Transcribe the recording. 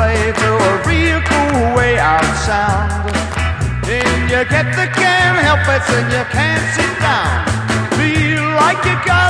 play through a real cool way out sound. And you get the can't help it and you can't sit down. Feel like you got